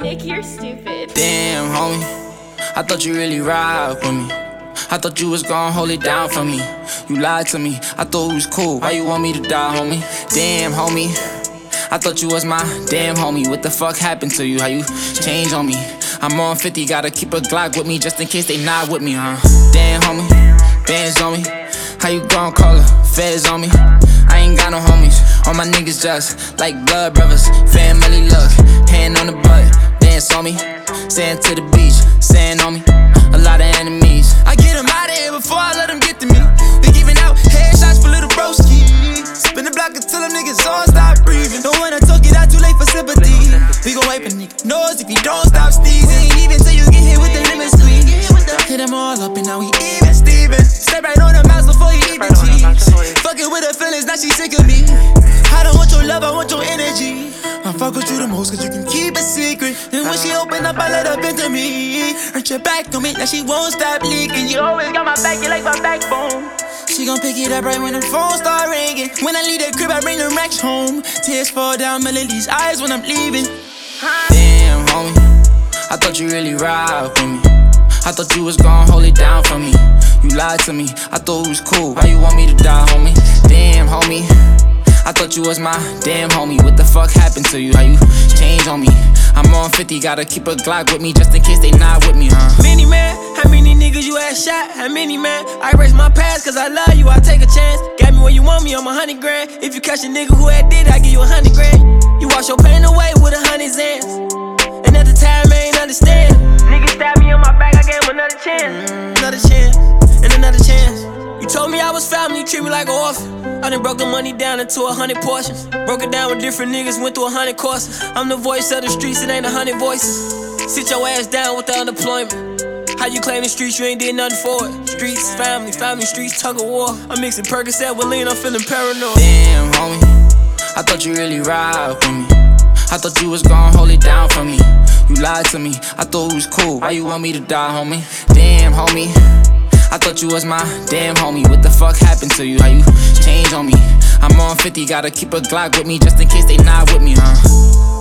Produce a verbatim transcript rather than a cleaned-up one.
Nick, you're stupid. Damn, homie, I thought you really ride with me. I thought you was gon' hold it down for me. You lied to me, I thought we was cool. Why you want me to die, homie? Damn, homie, I thought you was my damn homie. What the fuck happened to you? How you changed on me? I'm on fifty, gotta keep a Glock with me just in case they not with me, huh? Damn, homie, bands on me. How you gon' call her? Feds on me. I ain't got no homies. All my niggas just like blood brothers. Family look, hand on the butt. Dance on me, sand to the beach, sand on me. A lot of enemies. I get them out of here before I let them get to me. We giving out headshots for little broski. Spin the block until them niggas all stop breathing. Don't wanna talk it out too late for sympathy. We gon' wipe a nigga nose if you don't stop sneezing. Even till you get hit with the limit squeeze. Hit them all up and now we even Steven. Step right on the mouse before you even cheese. Fucking with her feelings, now she sick of me. I don't want your love, I want your energy. I fuck with you the most cause you can keep it secret. Then when she open up, I let her into me. Hurt your back on me, now she won't stop leaking. You always got my back, you like my backbone. She gon' pick it up right when the phone start ringing. When I leave the crib, I bring the racks home. Tears fall down Melody's eyes when I'm leaving. Damn, homie, I thought you really ride with me. I thought you was gon' hold it down for me. You lied to me, I thought we was cool. Why you want me to die, homie? Damn, homie, I thought you was my damn homie. What the fuck happened to you? How you changed on me? I'm on fifty, gotta keep a Glock with me just in case they not with me, huh? Many man, how many niggas you had shot? How many man? I erase my past cause I love you, I take a chance. Got me where you want me, I'm a hundred grand. If you catch a nigga who had did, I give you a hundred grand. You wash your pain away with a hundred zans. And at the time, I ain't understand. Niggas stabbed me on my back, I gave him another chance. Another chance, and another chance. You told me I was family, you treat me like an orphan. I done broke the money down into a hundred portions. Broke it down with different niggas, went through a hundred courses. I'm the voice of the streets, it ain't a hundred voices. Sit your ass down with the unemployment. How you claim the streets, you ain't did nothing for it. Streets, family, family, streets, tug of war. I'm mixing Percocet with lean, I'm feeling paranoid. Damn, homie, I thought you really ride with me. I thought you was gon' hold it down for me. You lied to me, I thought we was cool. Why you want me to die, homie? Damn, homie, I thought you was my damn homie. What the fuck happened to you? How you changed on me? I'm on fifty, gotta keep a Glock with me just in case they not with me, huh?